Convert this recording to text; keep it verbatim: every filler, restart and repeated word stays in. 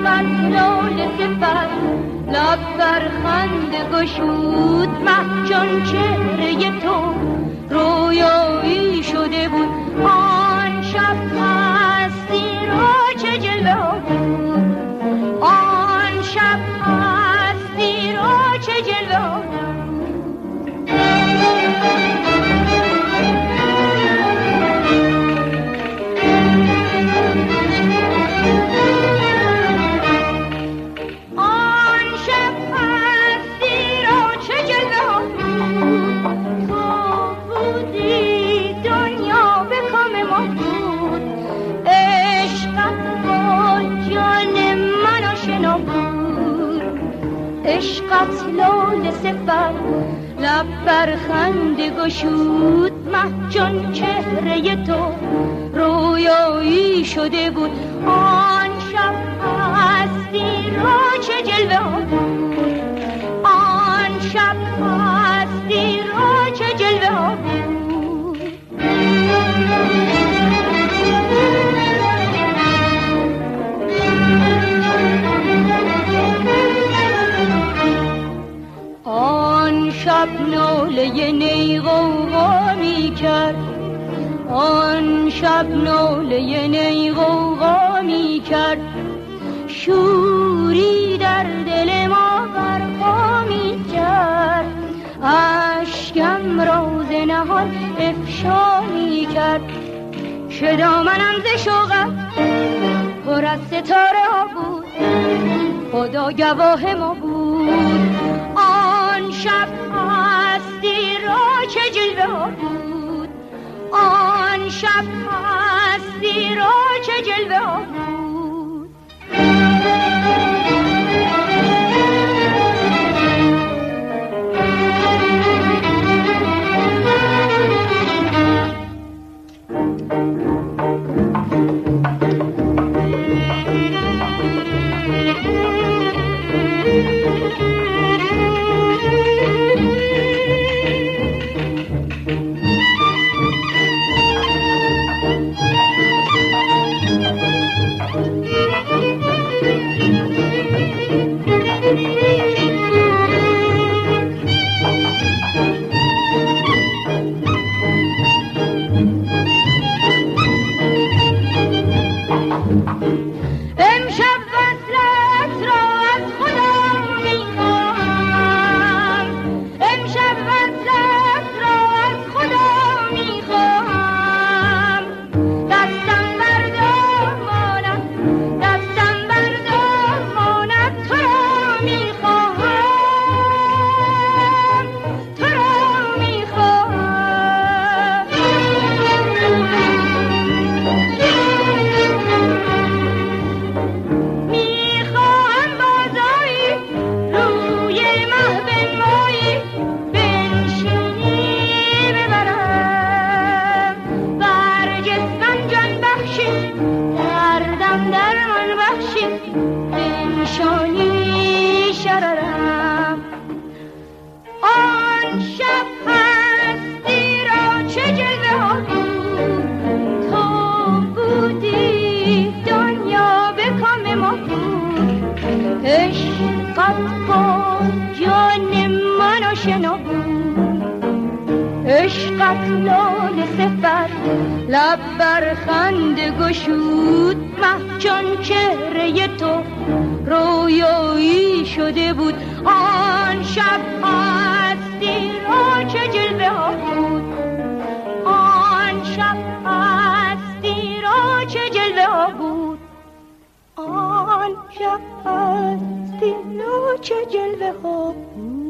قتلال سفر لب بر خنده گشود مه چون چهره تو رویایی شده بود آن شب هستی را چه جلوه بود آن شب هستی را چه جلوه بود عشقت لال سفر لب بر خنده گشود مه چون چهره تو رویایی شده بود آن شب هستی را چه جلوه بود آن شب هستی را چه جلوه بود شب ناله نی غوغا می کرد آن شب ناله نی غوغا می کرد شوری در دل ما برپا می کرد اشکم راز نهان افشا می کرد چه دامنم ز شوقت پر از ستاره ها بود خدا گواه ما بود آن شب هستی را چه جلوه بود آن شب هستی را چه جلوه بود عشقت لال سفر لب بر خنده گشود مه چون چهره تو رویایی شده بود آن شب هستی را چه جلوه ها بود آن شب هستی را چه جلوه ها بود آن شب هستی را چه جلوه ها بود